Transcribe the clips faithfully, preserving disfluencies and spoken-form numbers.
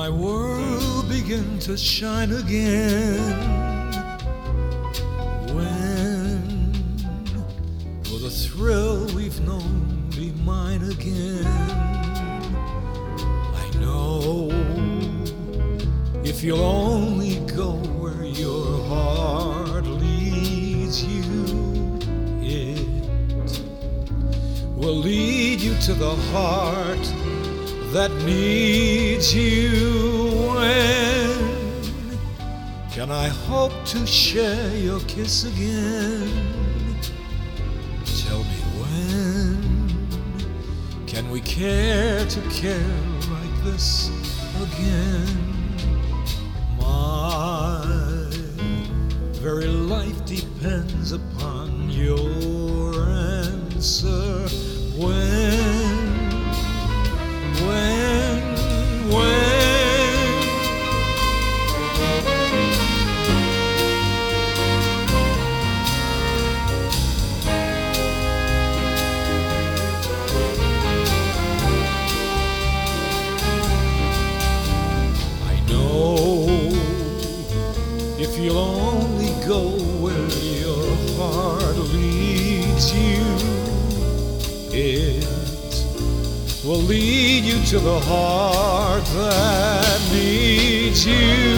my world begin to shine again? When will the thrill we've known be mine again? I know if you'll only go where your heart leads you, it will lead you to the heart that needs you. When can I hope to share your kiss again? Tell me, when can we care to care like this again? My very life depends upon your answer. When When, when I know if you'll only go where your heart leads you, it will lead you to the heart that needs you.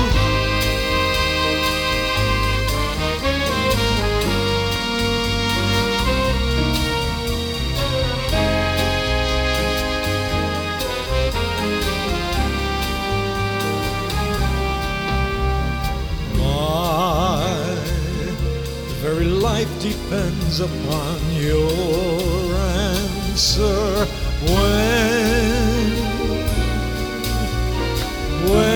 My very life depends upon your answer. When, when